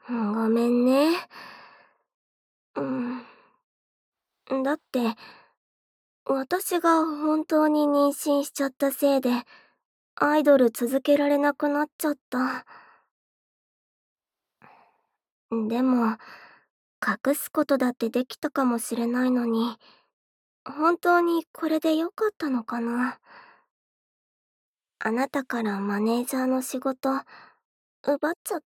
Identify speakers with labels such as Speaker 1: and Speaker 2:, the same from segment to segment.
Speaker 1: ごめんね。だって、私が本当に妊娠しちゃったせいで、アイドル続けられなくなっちゃった。でも、隠すことだってできたかもしれないのに、本当にこれで良かったのかな。あなたからマネージャーの仕事、奪っちゃった。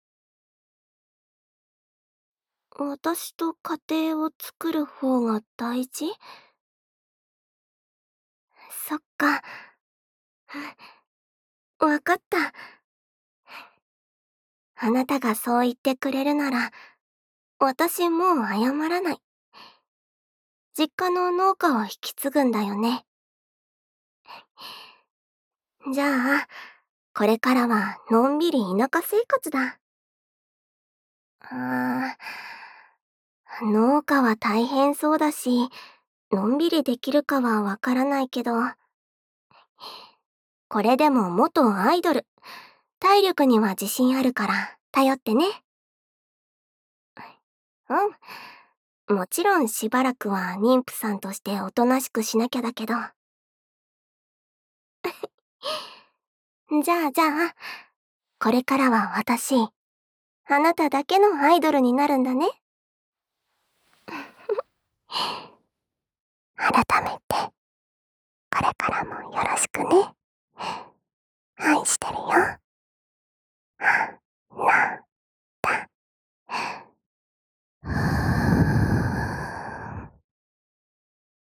Speaker 1: 私と家庭を作る方が大事？そっか。わかった。あなたがそう言ってくれるなら、私もう謝らない。実家の農家を引き継ぐんだよね。じゃあ、これからはのんびり田舎生活だ。農家は大変そうだし、のんびりできるかはわからないけど、これでも元アイドル。体力には自信あるから頼ってね。もちろんしばらくは妊婦さんとしておとなしくしなきゃだけど。じゃあ、これからは私、あなただけのアイドルになるんだね。改めて、これからもよろしくね。愛してるよ。